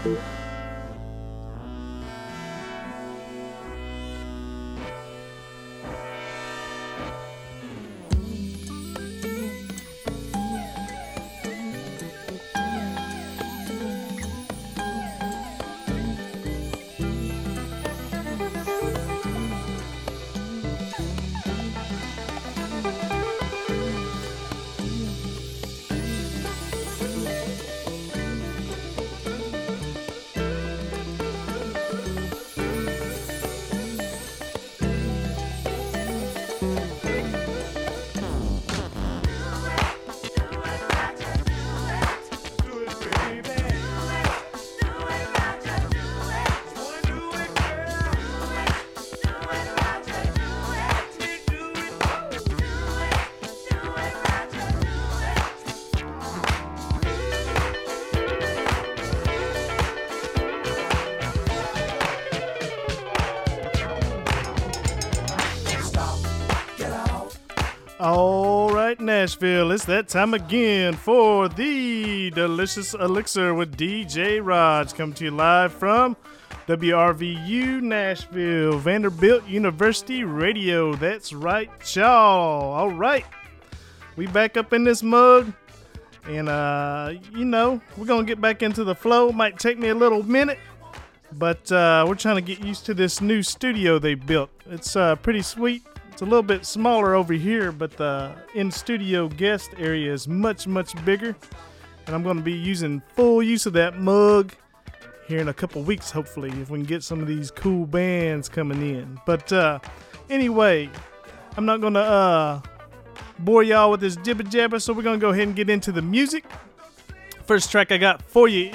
All right, Nashville, it's that time again for the Delicious Elixir with DJ Raj, coming to you live from WRVU Nashville, Vanderbilt University Radio. That's right, y'all. All right, we back up in this mug, and we're gonna get back into the flow. Might take me a little minute, but we're trying to get used to this new studio they built. It's pretty sweet. It's a little bit smaller over here, but the in-studio guest area is much, much bigger. And I'm going to be using full use of that mug here in a couple weeks, hopefully, if we can get some of these cool bands coming in. But anyway, I'm not going to bore y'all with this jibber-jabber, so we're going to go ahead and get into the music. First track I got for you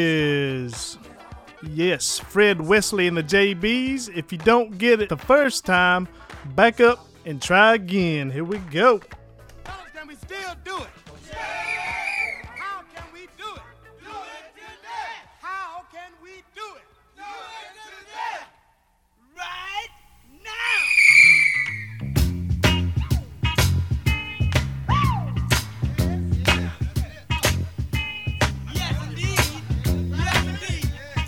is... yes, Fred Wesley and the JBs. If you don't get it the first time, back up and try again. Here we go. Can we still do it? Yeah! How can we do it? Do it today! How can we do it? Do it today! Right now! Yes, indeed. Yes, indeed.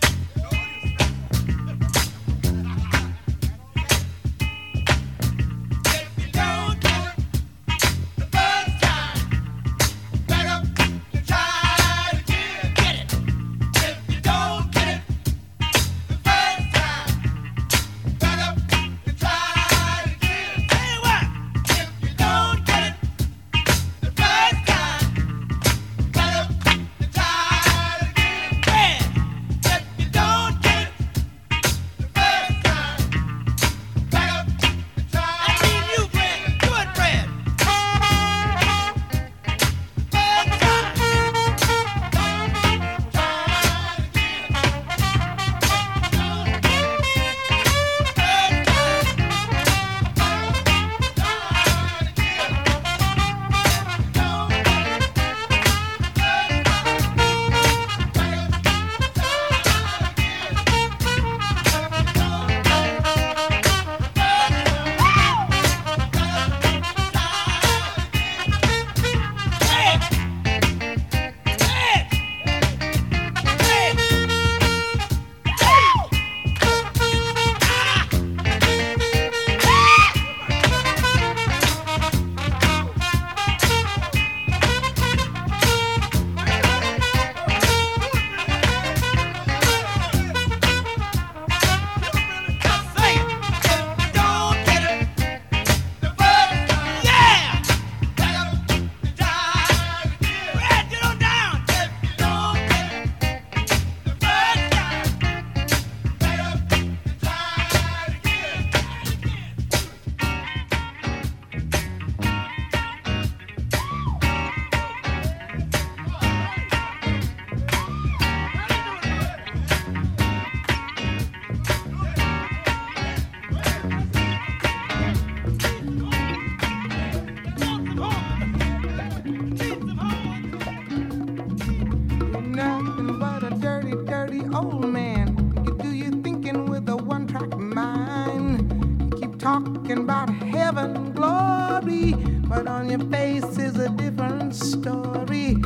talking about heaven and glory, but on your face is a different story. Clean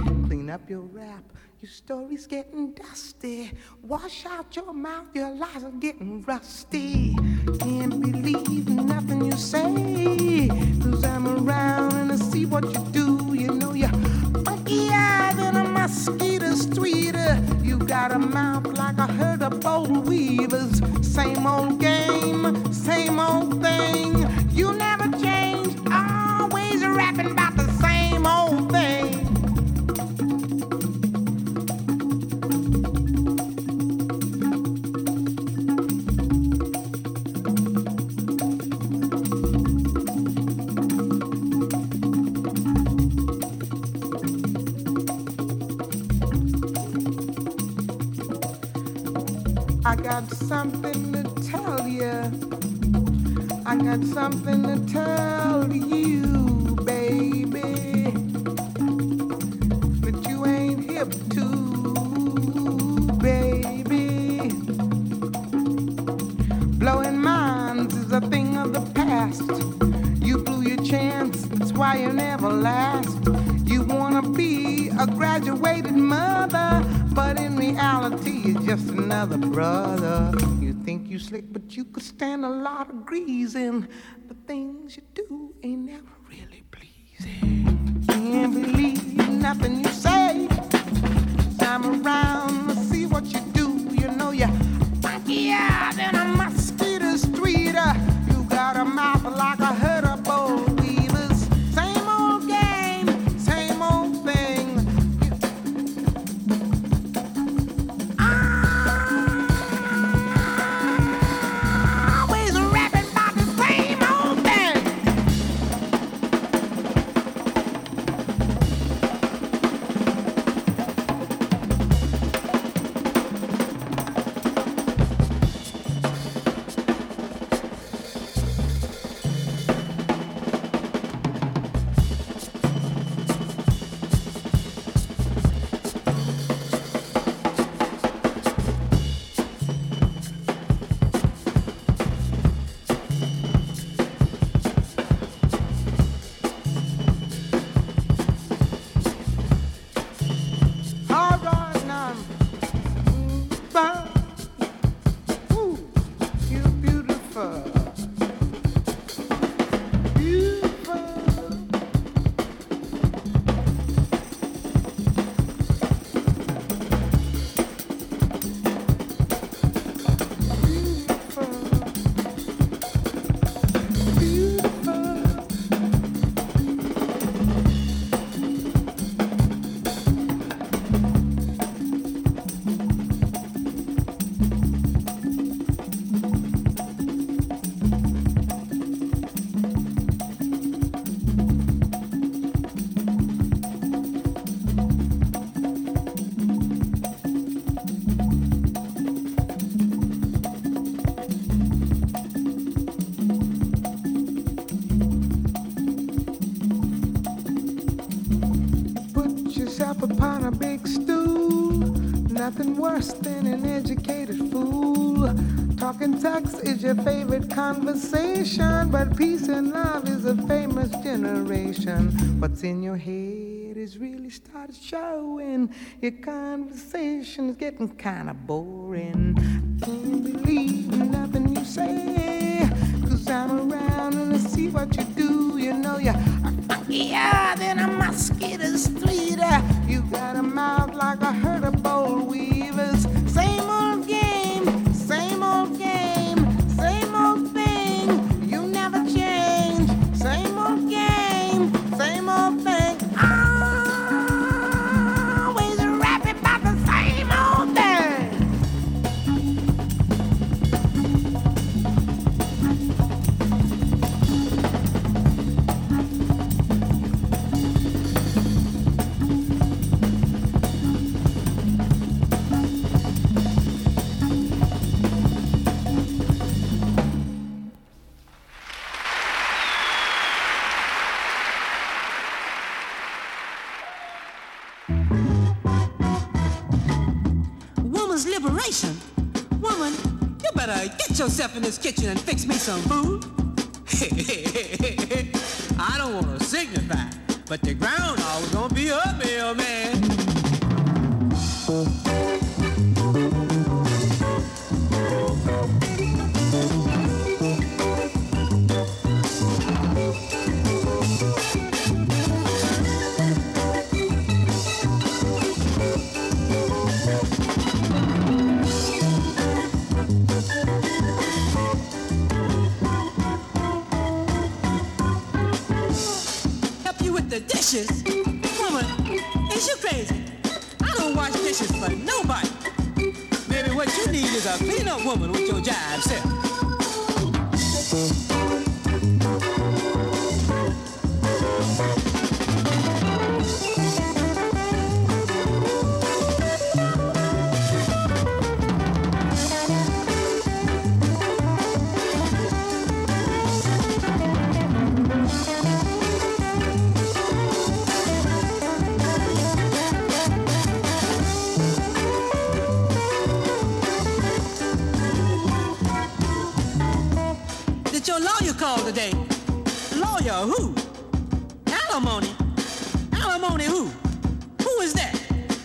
clean up your rap. Your story's getting dusty. Wash out your mouth, your lies are getting rusty. Can't believe nothing you say, 'cause I'm around and I see what you do. You know you're funkier than a mosquito streeter. You got a mouth like a herd of bold weavers. Same old game, same old thing. You never change, always rapping about the same old thing. I got something to tell you. I got something to tell you, baby, that you ain't hip to, baby. Blowing minds is a thing of the past. You blew your chance, that's why you never last. You wanna be a graduated mother, but in reality you're just another brother. You think you slick, but you could stand a lot of greasing. The things you do ain't never really pleasing. Can't believe nothing you say. I'm around to see what you do. You know you're funkier than a mosquito streeter. You got a mouth like a herd of bold weavers. Same old game, same old thing. Always rapping about the same old thing. All right now. Ooh, you're beautiful. Beautiful. Beautiful. Put yourself upon a big stool. Nothing worse than an educated fool. Talking sex is your favorite conversation, but peace and love is a famous generation. What's in your head is really started showing. Your conversation's getting kinda boring. Can't believe nothing you say, 'cause I'm around and I see what you do. You know you're funkier than a mosquito streeter. You got a mouth like a herd of bold weavers. Same old game, same old game, same old thing. You never change. Same old game, same old thing. Always rapping about the same old thing. Woman's liberation. Woman, you better get yourself in this kitchen and fix me some food. I don't want to signify, but the groundhog's gonna be a mailman. Is you crazy? I don't wash dishes for nobody. Maybe what you need is a clean-up woman with your jive self. Call today. Lawyer who? Alimony. Alimony who? Who is that?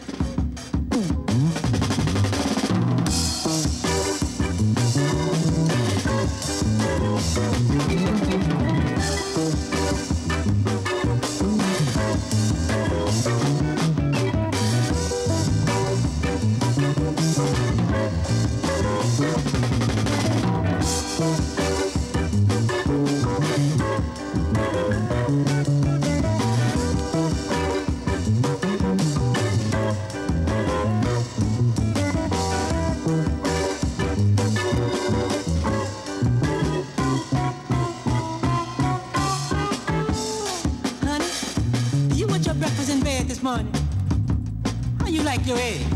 Morning. How you like your egg?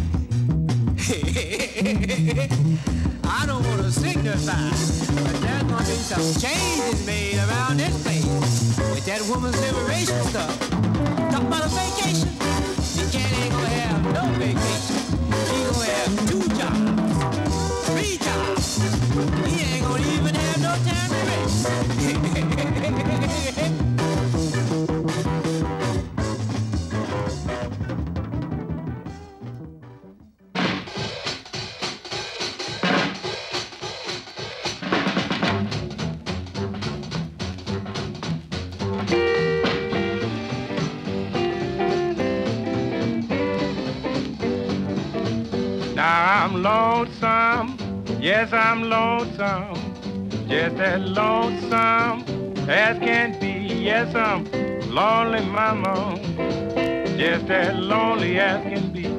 I don't want to signify, but there's gonna be some changes made around this place with that woman's liberation stuff. Talk about a vacation. The cat ain't gonna have no vacation. He gonna have 2 jobs, 3 jobs. He ain't gonna even have no time to rest. I'm lonesome, yes I'm lonesome, just as lonesome as can be. Yes, I'm lonely, mama, just as lonely as can be.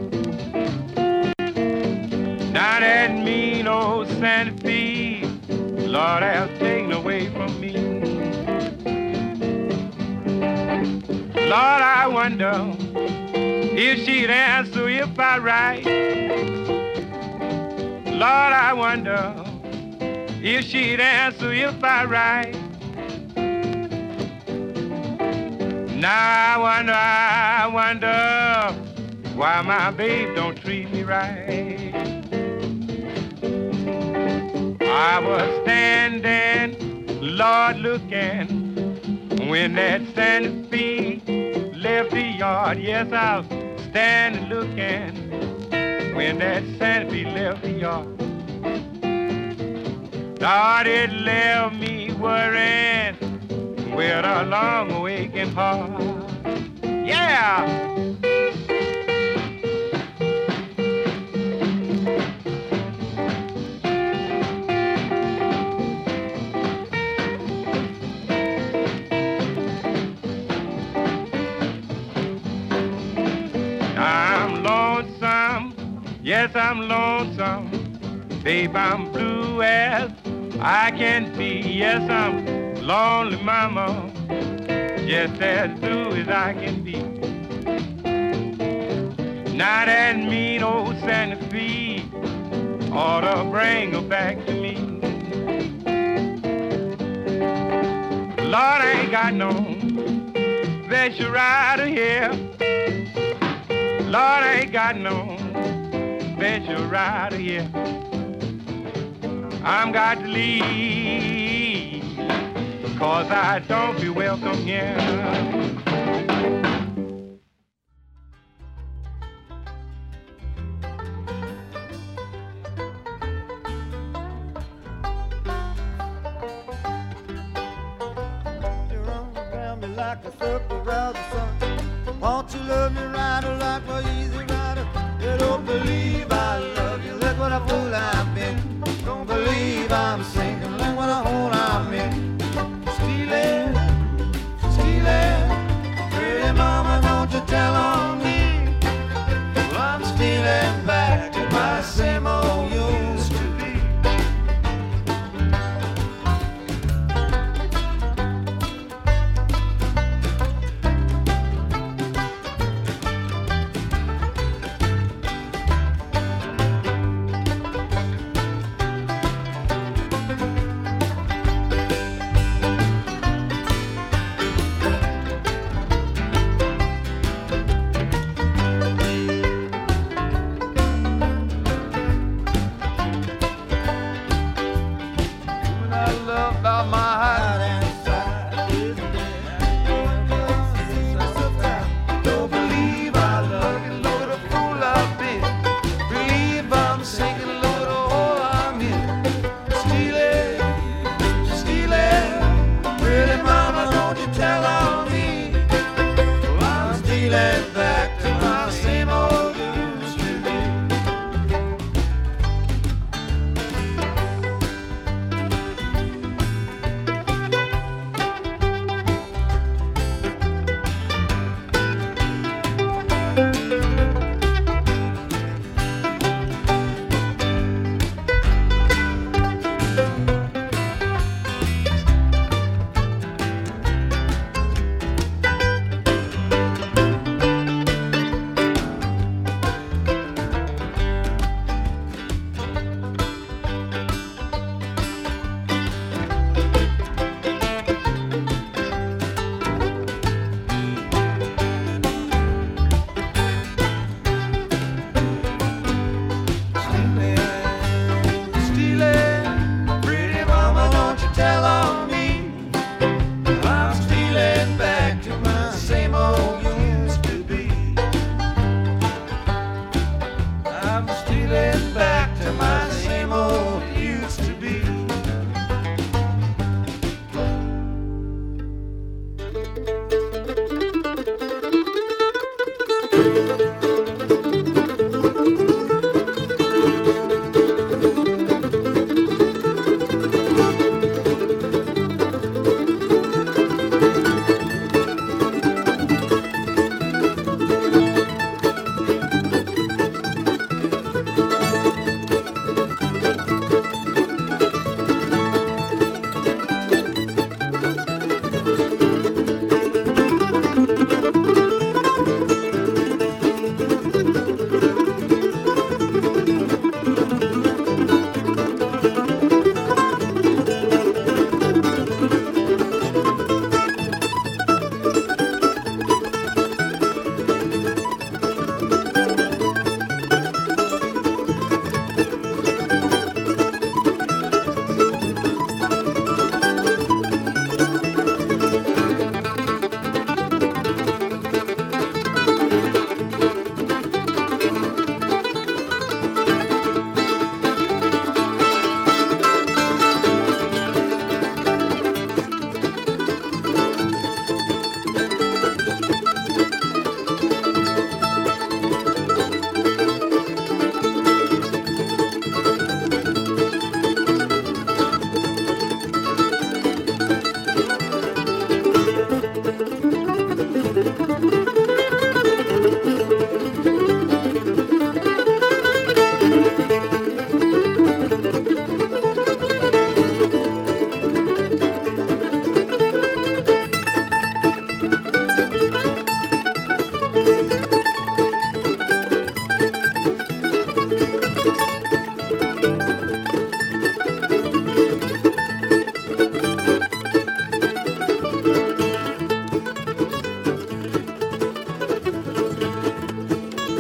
Now that mean old Santa Fe, Lord has taken away from me. Lord, I wonder if she'd answer if I write. Lord, I wonder if she'd answer if I write. Now I wonder why my babe don't treat me right. I was standing, Lord, looking when that Santa Fe left the yard. Yes, I was standing looking when that Santa Fe left the yard. Lord, it left me worrying with a long awakened heart. Yeah! I'm lonesome, yes, I'm lonesome. Babe, I'm blue as I can be. Yes, I'm lonely, mama, just as blue as I can be. Now that mean old Santa Fe ought to bring her back to me. Lord, I ain't got no special rider here. Lord, I ain't got no special rider here. I'm got to leave, 'cause I don't feel welcome here. You run around me like a circle around the sun. Won't you love me right or like my easy rider? You don't believe I love you. Look what a fool I've been. Don't believe I'm sinking. Look what a hole I'm in. Stealing, stealing. Pretty mama, don't you tell on me.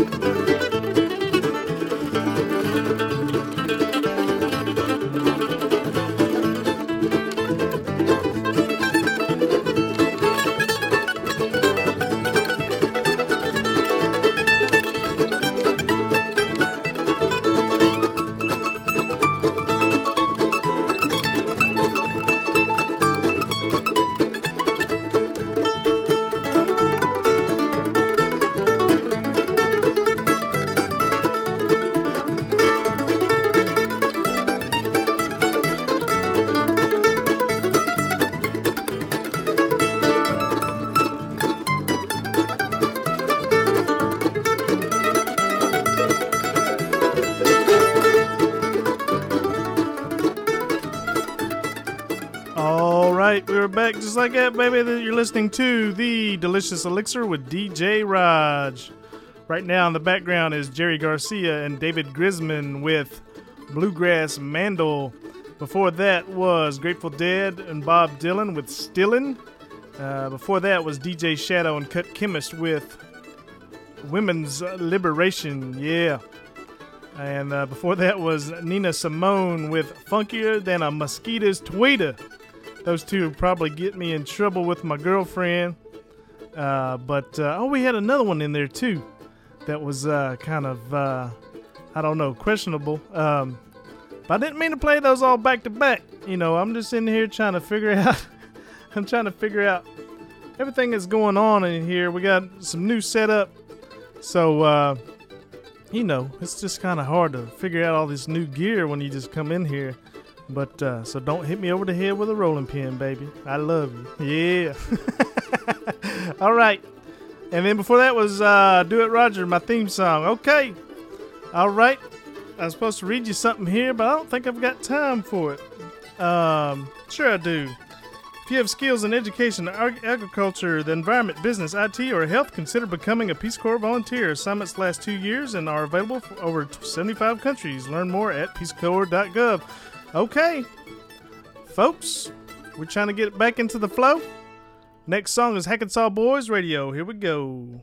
We're back just like that, baby. You're listening to The Delicious Elixir with DJ Raj. Right now in the background is Jerry Garcia and David Grisman with Bluegrass Mandel. Before that was Grateful Dead and Bob Dylan with Stillin'. Before that was DJ Shadow and Cut Chemist with Women's Liberation. Yeah. And before that was Nina Simone with Funkier Than a Mosquito's Tweeter. Those two would probably get me in trouble with my girlfriend. But we had another one in there too that was kind of, I don't know, questionable. But I didn't mean to play those all back to back. You know, I'm just in here trying to figure out, everything that's going on in here. We got some new setup. So, you know, it's just kind of hard to figure out all this new gear when you just come in here. But, so don't hit me over the head with a rolling pin, baby. I love you. Yeah. All right. And then before that was Do It Roger, my theme song. Okay. All right. I was supposed to read you something here, but I don't think I've got time for it. Sure I do. If you have skills in education, agriculture, the environment, business, IT, or health, consider becoming a Peace Corps volunteer. Assignments last 2 years and are available for over 75 countries. Learn more at peacecorps.gov. Okay, folks, we're trying to get it back into the flow. Next song is Hackensaw Boys Radio. Here we go.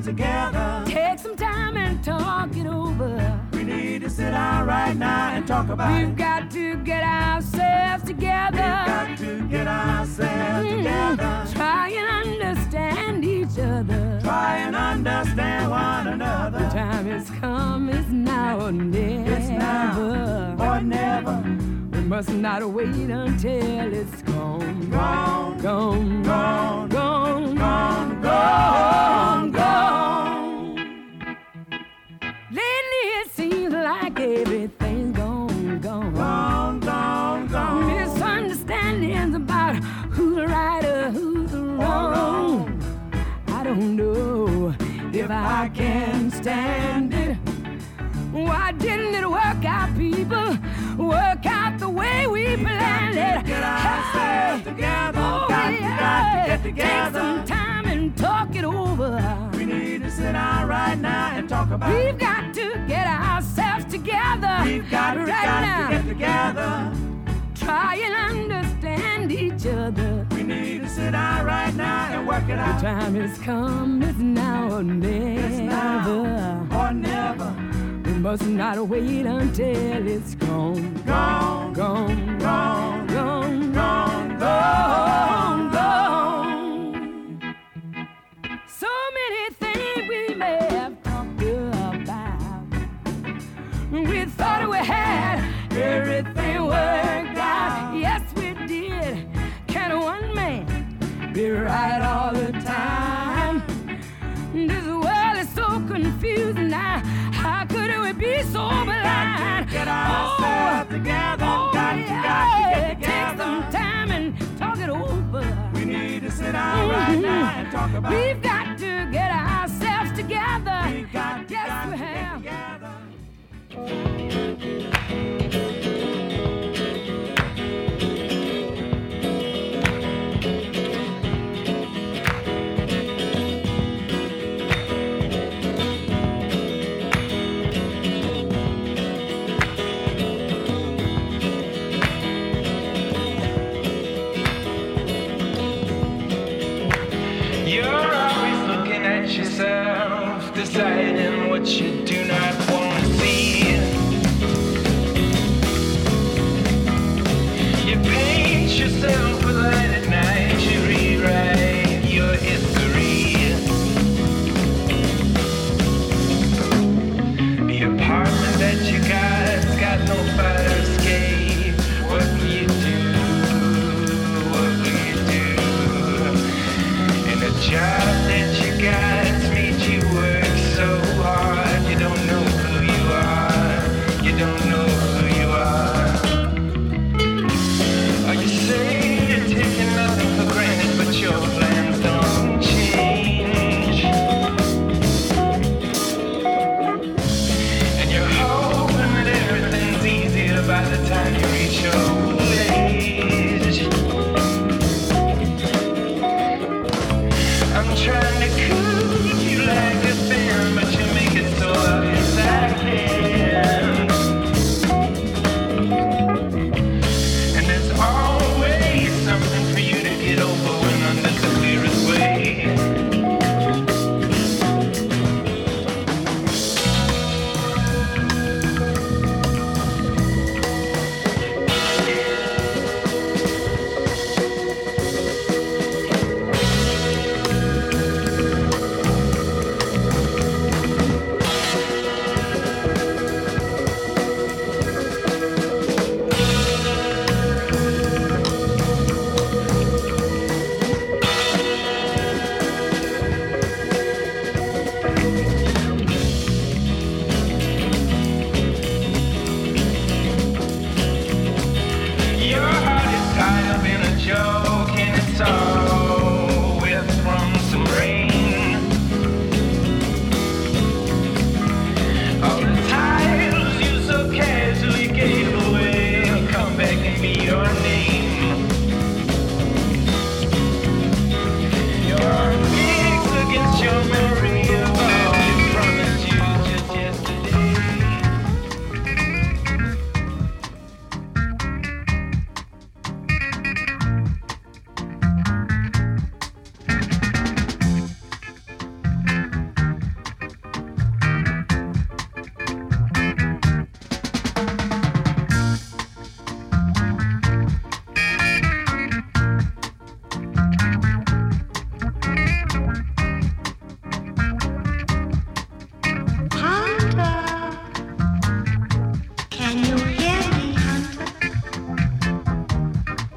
together. Take some time and talk it over. We need to sit down right now and talk about it. We've got to get ourselves together. We've got to get ourselves together. Try and understand each other. Try and understand one another. The time has come, it's now or never. It's now or never. We must not wait until it's gone. Gone, Gone, gone, gone, gone, gone, gone. Lately it seems like everything's gone, gone. Gone, gone, gone. Misunderstandings about who's right or who's wrong. I don't know if I can stand it. Why didn't it work out, people? Work out the way we planned it. Get ourselves together. Oh, Got to get together. Take some time and talk it over. We need to sit down right now and talk about it. We've got to get ourselves together. We've got right to now. get together. Try and understand each other. We need to sit down right now and work it The out. time has come, it's now or never. It's now or never. We must not wait until it's gone. Gone, Gone, gone, gone, gone, gone, gone. So many things we may have talked about. We thought we had everything worked out. Yes, we did. Can one man be right all the time? This world is so confusing now. How could we be so blind? Get ourselves together. Got to get Take together. some time and talk it over. We need to sit down right now and talk about it. We've got to get ourselves together. We've got to, Yes, got we to have. get together. You're always looking at yourself, deciding what you do not want to see. You paint yourself with light at night, you rewrite your history. The apartment that you got's got no fire escape. What will you do? What will you do? And the job that you got made you work so hard, you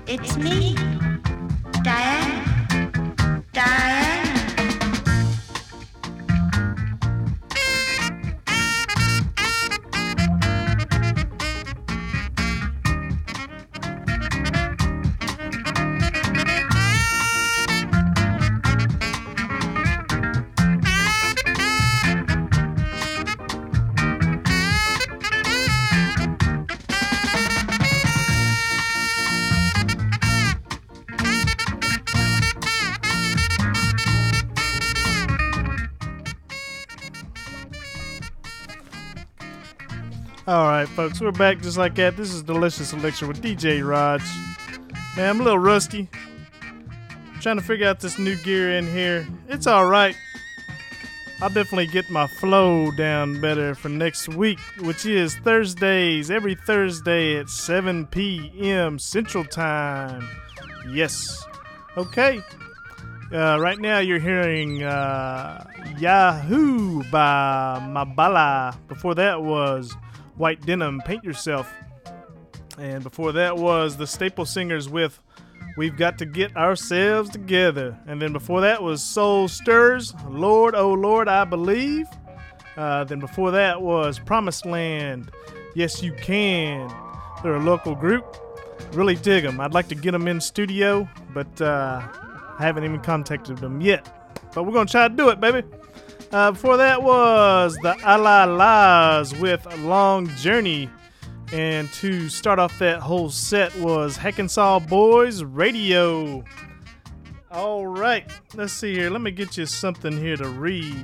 It's me, Diana. Diana. All right, folks, we're back just like that. This is Delicious Elixir with DJ Raj. Man, I'm a little rusty. Trying to figure out this new gear in here. It's all right. I'll definitely get my flow down better for next week, which is Thursdays, every Thursday at 7 p.m. Central Time. Yes. Okay. Right now you're hearing Yahoo by Mabala. Before that was White Denim, Paint Yourself. And before that was the Staple Singers with We've Got to Get Ourselves Together. And then before that was Soul Stirs, Lord, Oh Lord, I Believe. Then before that was Promised Land, Yes You Can. They're a local group. Really dig them. I'd like to get them in studio, but I haven't even contacted them yet. But we're going to try to do it, baby. Before that was the Alalas with Long Journey. And to start off that whole set was Hackensaw Boys Radio. All right, let's see here. Let me get you something here to read.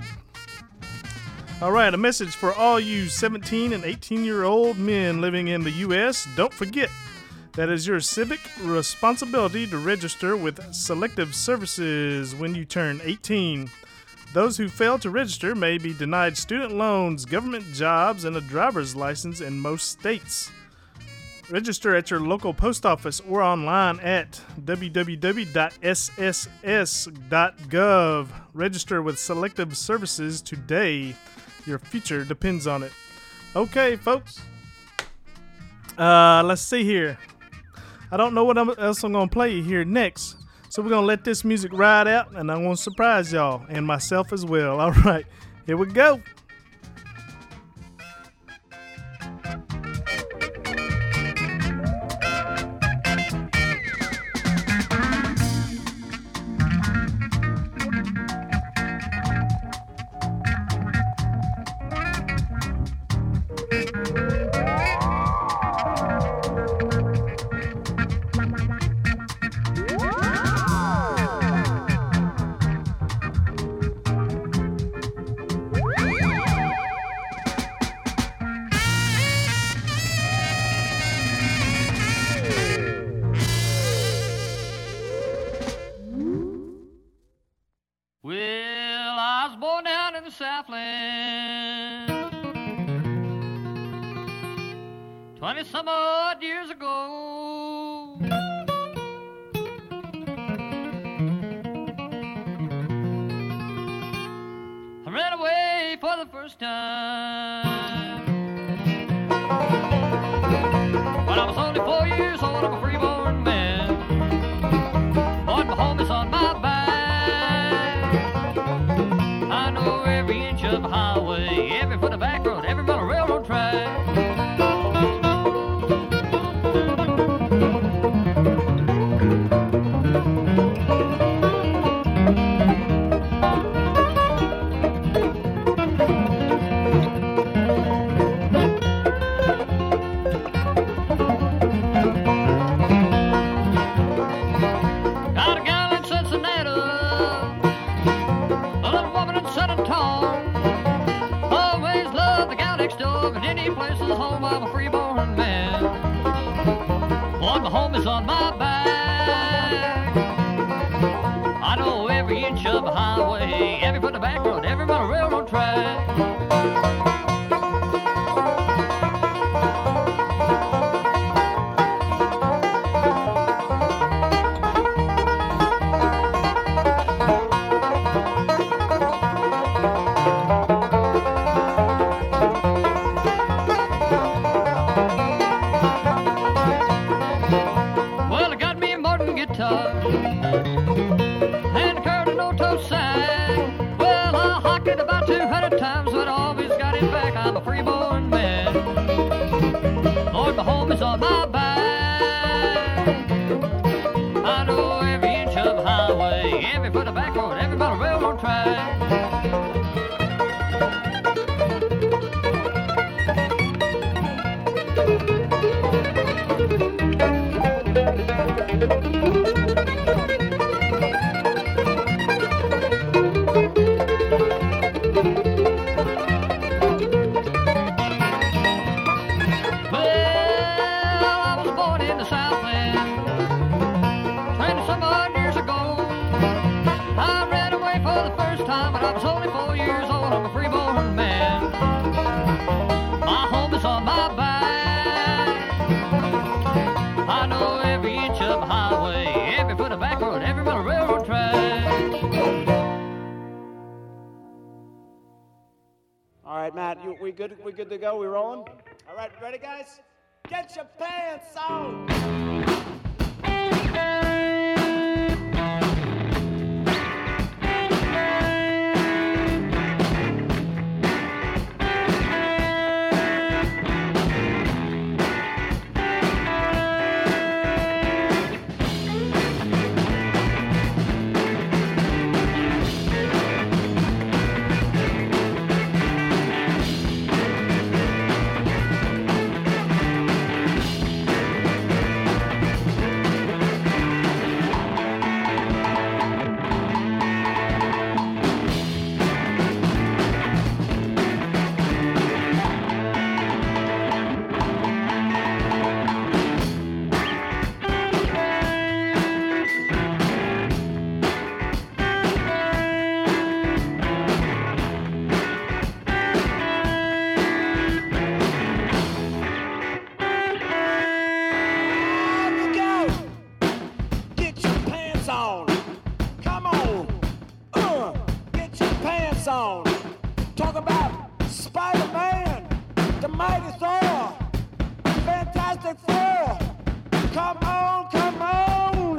All right, a message for all you 17 and 18-year-old men living in the U.S. Don't forget that is your civic responsibility to register with Selective Services when you turn 18. Those who fail to register may be denied student loans, government jobs, and a driver's license in most states. Register at your local post office or online at www.sss.gov. Register with Selective Services today. Your future depends on it. Okay, folks. Let's see here. I don't know what else I'm going to play here next. So we're going to let this music ride out, and I'm going to surprise y'all, and myself as well. All right, here we go. Well, I was born down in the Southland 20-some odd years ago. I ran away for the first time when I was only 4 years old. I'm a freeborn man. Lord, my home is on my back. I know every inch of a highway, every foot of back road, every mile of railroad track. Got a gal in Cincinnati, a little woman in San Antonio. Always love the gal next door, but any place is home. I'm a freeborn man. Lord, my home is on my back. I know every inch of a highway, every foot of back road, every mile of railroad track. Well, I got back it about 200 times, but I always got it back. I'm a free-born man. Lord, my home is on my back. I know every inch of the highway, every foot of back road, every mile of railroad track. All right, Matt, we good? We good to go? We rolling? All right, ready, guys? Get your pants on! Talk about Spider-Man, the mighty Thor, Fantastic Four. Come on, come on.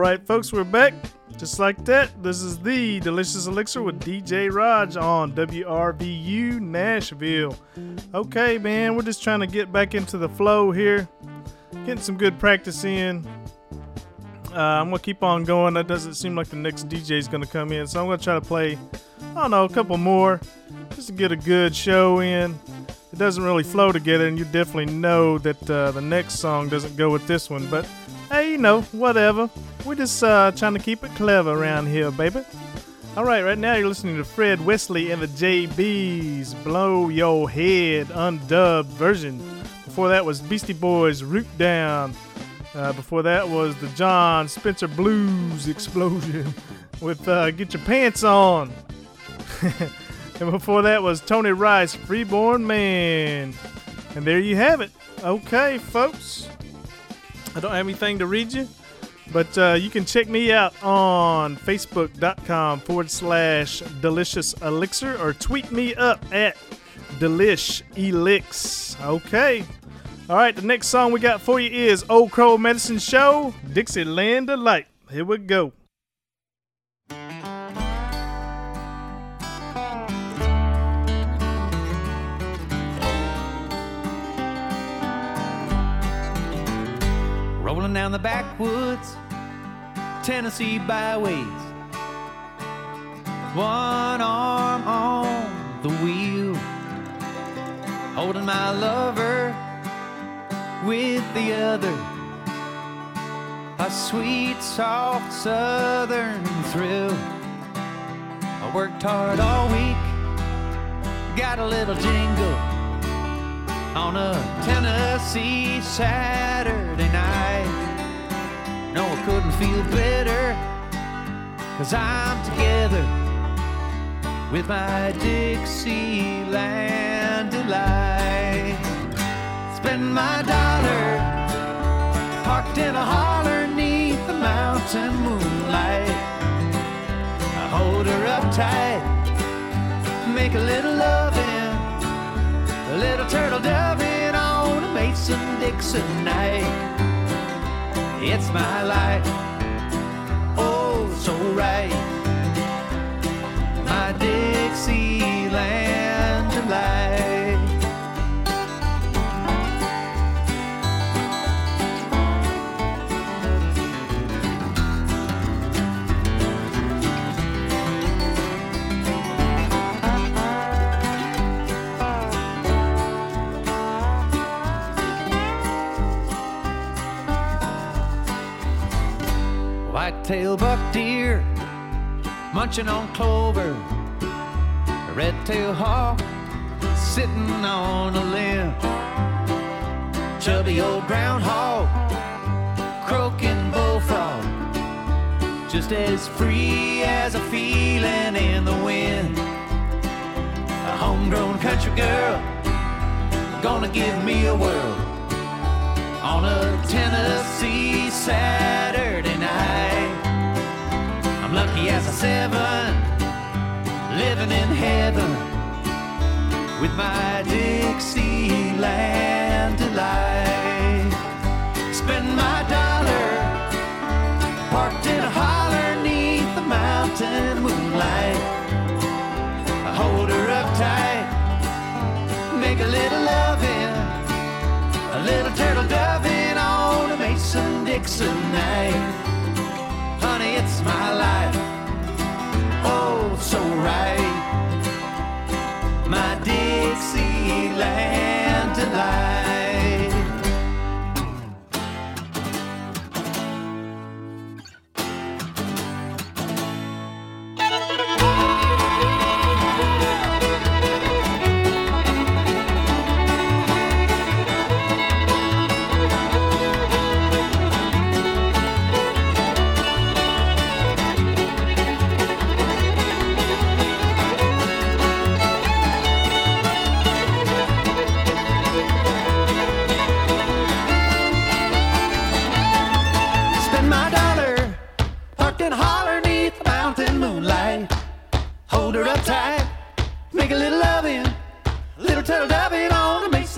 right, folks, we're back. Just like that, this is the Delicious Elixir with DJ Raj on WRVU Nashville. Okay, man, we're just trying to get back into the flow here. Getting some good practice in. I'm going to keep on going. That doesn't seem like the next DJ is going to come in. So I'm going to try to play, I don't know, a couple more just to get a good show in. It doesn't really flow together, and you definitely know that the next song doesn't go with this one. But, hey, you know, whatever. We're just trying to keep it clever around here, baby. All right now you're listening to Fred Wesley and the JBs, Blow Your Head, undubbed version. Before that was Beastie Boys, Root Down. Before that was the John Spencer Blues Explosion with Get Your Pants On. And before that was Tony Rice, Freeborn Man. And there you have it. Okay, folks. I don't have anything to read you, but you can check me out on Facebook.com/Delicious Elixir or tweet me up at Delish Elix. Okay. All right, the next song we got for you is Old Crow Medicine Show, Dixieland Delight. Here we go. Rolling down the backwoods, Tennessee byways, one arm on the wheel, holding my lover with the other, a sweet, soft southern thrill. I worked hard all week, got a little jingle on a Tennessee Saturday night. No, I couldn't feel better, 'cause I'm together with my Dixieland delight. Spend my dollar parked in a holler 'neath the mountain moonlight. I hold her up tight, make a little loving, a little turtle doving on a Mason-Dixon night. It's my life, oh so right, my Dixieland delight. White-tailed buck deer munching on clover, a red-tailed hawk sitting on a limb, chubby old groundhog croaking bullfrog, just as free as a feeling in the wind. A homegrown country girl gonna give me a whirl on a Tennessee Saturday night. I'm lucky as a 7, living in heaven with my Dixieland delight. Spend my dollar parked in a holler 'neath the mountain moonlight. I hold her up tight, make a little loving, a little turtle doving on a Mason-Dixon night. Honey, it's my life, oh so right, my Dixieland delight.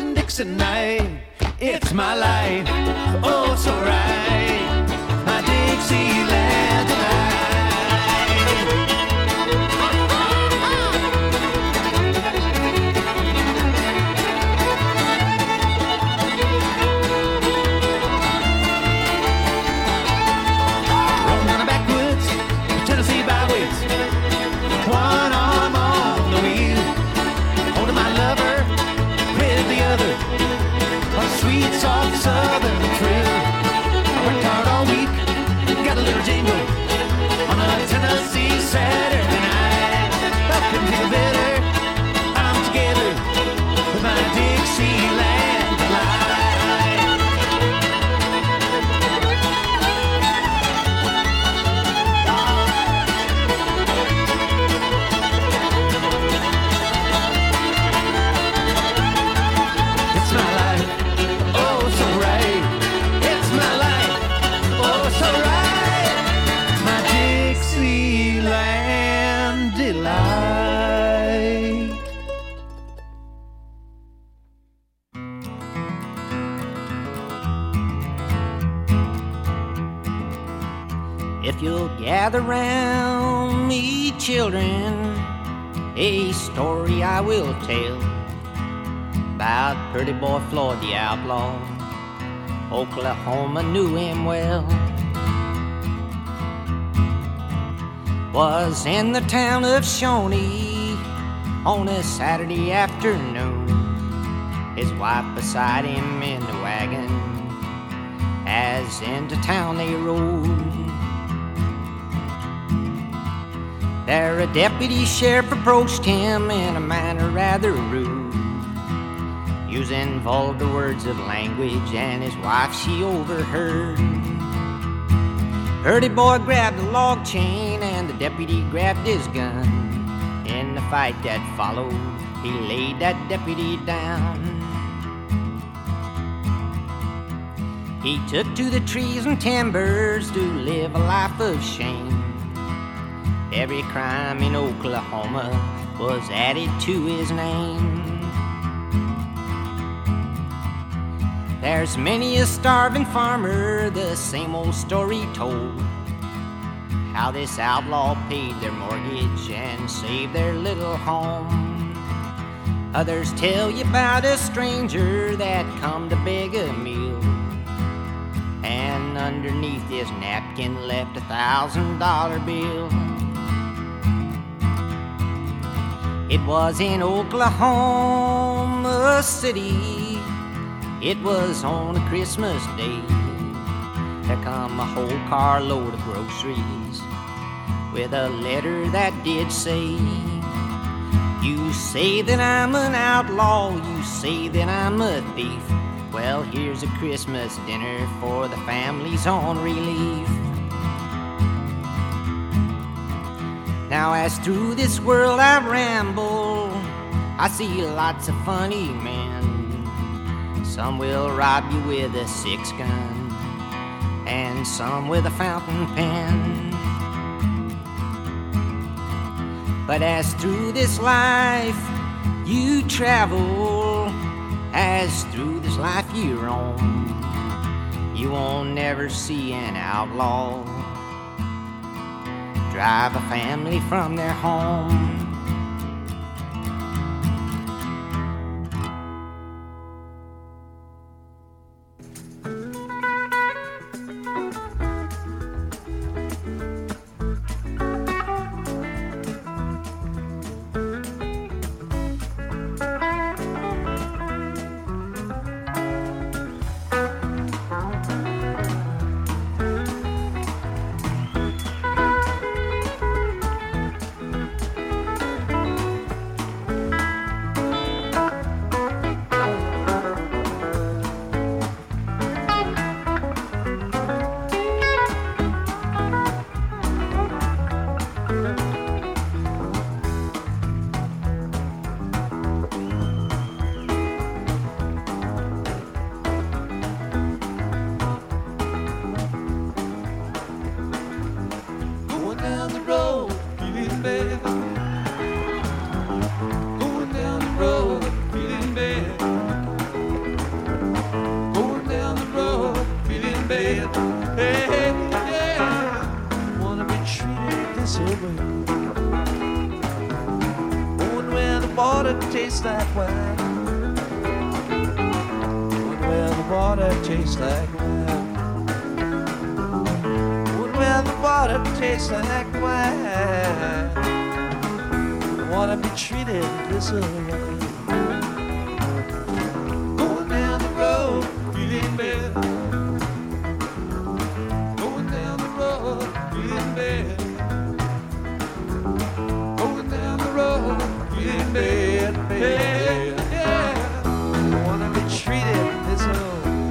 Tonight, it's my life, oh so right, my Dixieland Dixieland delight. Rolling down the backwoods, Tennessee byways, one arm on the wheel, holding my lover with the other, a sweet, soft southern thrill. I worked hard all week, got a little jingle on a Tennessee Saturday night. I couldn't feel better, I'm together with my Dixieland delight. It's my life, oh so right. It's my life, oh so right. My Dixieland delight. If you'll gather round me, children, a story I will tell about pretty boy Floyd the outlaw. Oklahoma knew him well. Was in the town of Shawnee on a Saturday afternoon. His wife beside him in the wagon as into town they rode. There a deputy sheriff approached him in a manner rather rude, using vulgar words of language, and his wife she overheard. Purdy boy grabbed the log chain and the deputy grabbed his gun. In the fight that followed, he laid that deputy down. He took to the trees and timbers to live a life of shame. Every crime in Oklahoma was added to his name. There's many a starving farmer, the same old story told, how this outlaw paid their mortgage and saved their little home. Others tell you about a stranger that come to beg a meal, and underneath his napkin left $1,000 bill. It was in Oklahoma City, it was on a Christmas day. There come a whole carload of groceries with a letter that did say, you say that I'm an outlaw, you say that I'm a thief. Well, here's a Christmas dinner for the families on relief. Now as through this world I ramble, I see lots of funny men. Some will rob you with a 6-gun, and some with a fountain pen. But as through this life you travel, as through this life you roam, you won't never see an outlaw drive a family from their home. bed. Hey, yeah. water tastes like wine. Well, the water tastes like wine. Well, the water tastes like wine. I wanna be treated this way. Going down the road, feeling bad. Going down the road, feeling bad. Going down the road, feeling bad, bad, yeah. I wanna be treated this way.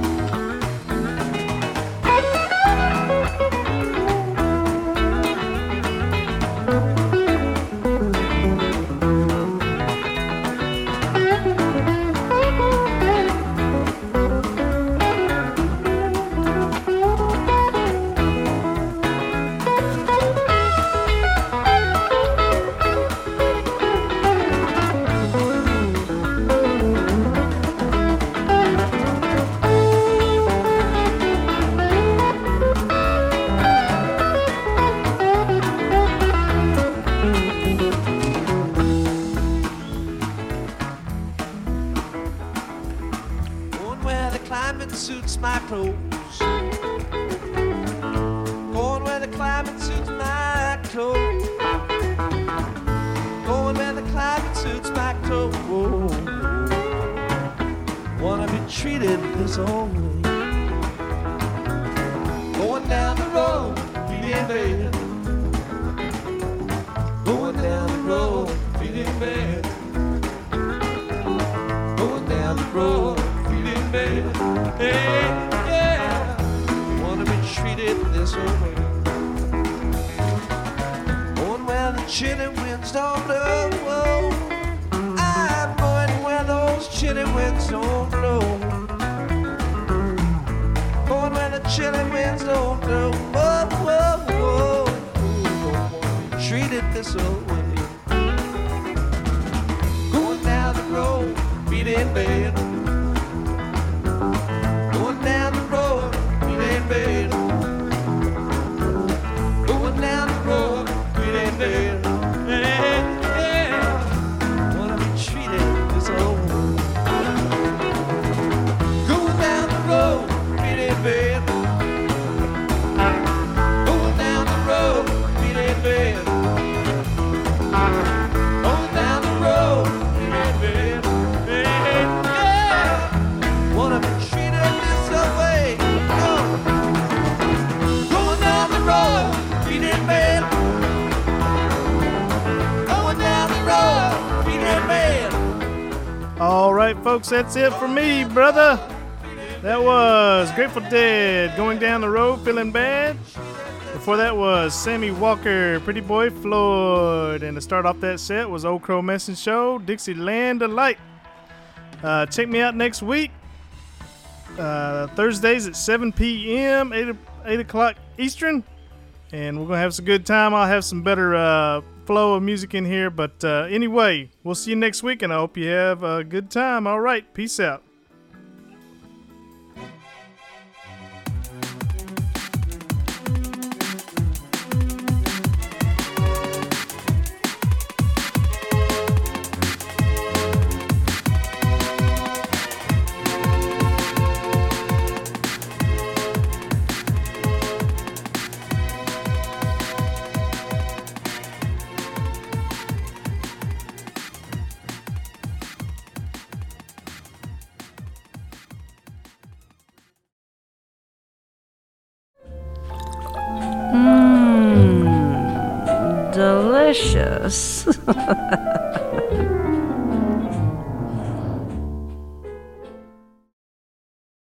Suits my clothes. Going where the climate suits my clothes. Going where the climate suits my clothes. Wanna be treated this old way. Going down the road, feeling bad. Going down the road, feeling bad. Going down the road, feeling bad. Hey, yeah, wanna be treated this way. Going where the chilly winds don't blow. I'm going where those chilly winds don't blow. Going where the chilly winds don't blow. Whoa, whoa, whoa. Don't wanna be treated this way. Going down the road, feeling bad. Down the road, feeling bad. Going down the road, feeling bad. Yeah, yeah. Wanna be treated this old. Going down the road, feeling bad. Going down the road, feeling bad. Going down the road, feeling bad. Yeah, yeah. Wanna be treated this way. Going down the road, feeling bad. Going down the road, feeling bad. All right, folks, that's it for me, brother. That was Grateful Dead, Going Down the Road, Feeling Bad. Before that was Sammy Walker, Pretty Boy Floyd. And to start off that set was Old Crow Messin' Show, Dixieland Delight. Check me out next week. Thursdays at 7 p.m., 8 o'clock Eastern. And we're going to have some good time. I'll have some better flow of music in here. But anyway, we'll see you next week, and I hope you have a good time. All right, peace out. Delicious.